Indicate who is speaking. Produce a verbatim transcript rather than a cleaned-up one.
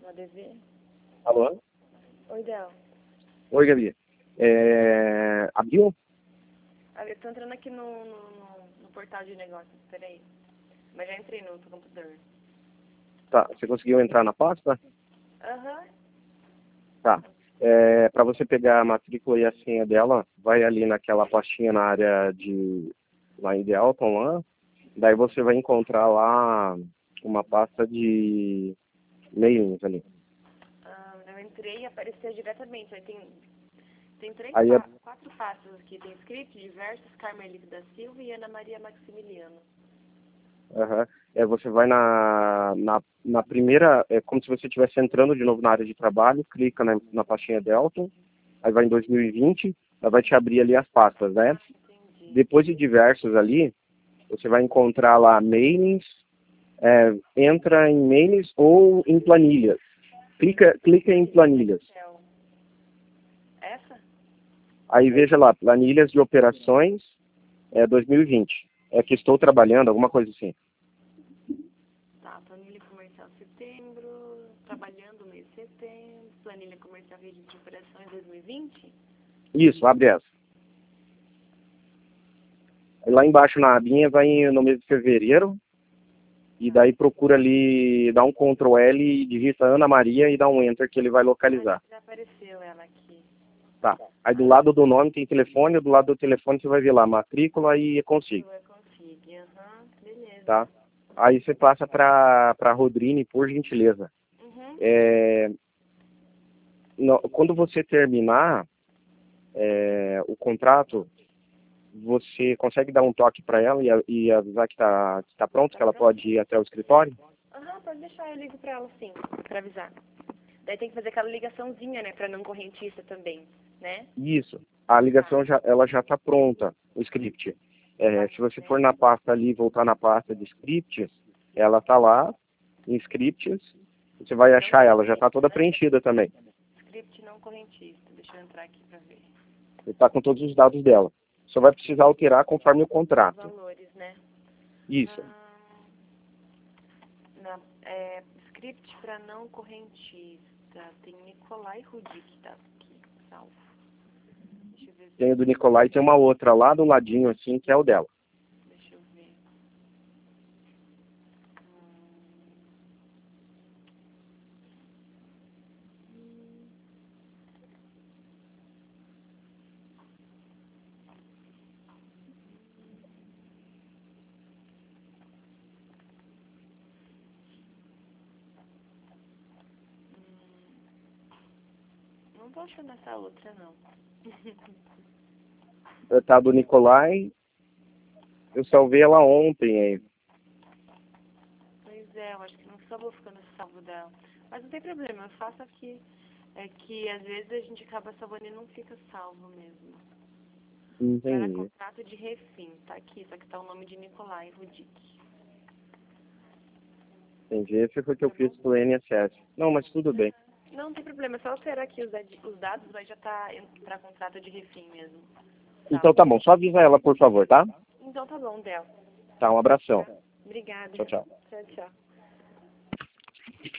Speaker 1: No A D V?
Speaker 2: Alô?
Speaker 1: Oi, Del.
Speaker 2: Oi, Gabi. É... Abriu?
Speaker 1: Ah, eu tô entrando aqui no, no, no, no portal de negócios, peraí. Mas já entrei no computador.
Speaker 2: Tá. Você conseguiu entrar na pasta?
Speaker 1: Aham.
Speaker 2: Tá. É, para você pegar a matrícula e a senha dela, vai ali naquela pastinha na área de... lá em Delton, lá. Daí você vai encontrar lá uma pasta de mailings ali.
Speaker 1: Ah, eu entrei e apareceu diretamente. Aí tem, tem três,
Speaker 2: Aí é...
Speaker 1: pa quatro pastas aqui. Tem script, diversos, Carmelita da Silva e Ana Maria Maximiliano.
Speaker 2: Uhum. É, você vai na, na, na primeira, é como se você estivesse entrando de novo na área de trabalho, clica na, na pastinha Delton, aí vai em dois mil e vinte, ela vai te abrir ali as pastas, né?
Speaker 1: Entendi.
Speaker 2: Depois de diversos ali, você vai encontrar lá mailings, é, entra em mailings ou em planilhas. Clica, clica em planilhas.
Speaker 1: Essa?
Speaker 2: Aí veja lá, planilhas de operações é, dois mil e vinte. É que estou trabalhando, alguma coisa assim.
Speaker 1: Tá, planilha comercial setembro, trabalhando mês de setembro, planilha comercial rede de operações dois mil e vinte?
Speaker 2: Isso, abre essa. Aí lá embaixo na abinha vai no mês de fevereiro. E daí procura ali, dá um control L e digita Ana Maria e dá um Enter que ele vai localizar.
Speaker 1: Já apareceu ela aqui.
Speaker 2: Tá. Aí do lado do nome tem telefone, do lado do telefone você vai ver lá matrícula e consigo.
Speaker 1: Eu consigo, aham, beleza.
Speaker 2: Tá? Aí você passa para para Rodrine, por gentileza.
Speaker 1: Uhum.
Speaker 2: É, no, quando você terminar é, o contrato, você consegue dar um toque para ela e, e avisar que está que tá pronto, que ela pode ir até o escritório?
Speaker 1: Aham, pode deixar, eu ligo pra ela sim, pra avisar. Daí tem que fazer aquela ligaçãozinha, né, pra não correntista também, né?
Speaker 2: Isso. A ligação já, ela já está pronta, o script. É, se você for na pasta ali, voltar na pasta de scripts, ela está lá, em scripts, você vai achar ela, já está toda preenchida também.
Speaker 1: Script não correntista, deixa eu entrar aqui pra ver.
Speaker 2: Está com todos os dados dela. Só vai precisar alterar conforme o contrato.
Speaker 1: Valores, né?
Speaker 2: Isso.
Speaker 1: Ah, na, é, script pra não correntista. Tem Nicolai Rudik, tá aqui, salvo. Deixa eu ver se
Speaker 2: Tem o do Nicolai e tem uma outra lá do ladinho, assim, que é o dela.
Speaker 1: Deixa eu ver. Hum. Não tô achando essa outra, não.
Speaker 2: Tá do Nicolai, eu salvei ela ontem aí.
Speaker 1: Pois é, eu acho que não acabou ficando salvo dela. Mas não tem problema, eu faço aqui. É que às vezes a gente acaba salvando e não fica salvo mesmo. Era
Speaker 2: Entendi.
Speaker 1: contrato de refim, tá aqui, só que tá o nome de Nicolai Rudik.
Speaker 2: Entendi. Esse foi o que eu fiz pro N S S. Não, mas tudo bem.
Speaker 1: Não, não tem problema, é só alterar aqui os, os dados, vai já tá pra contrato de refim mesmo.
Speaker 2: Então tá bom, só avisa ela, por favor, tá?
Speaker 1: Então tá bom, Del.
Speaker 2: Tá, um abração.
Speaker 1: Obrigada.
Speaker 2: Tchau, tchau.
Speaker 1: Tchau, tchau.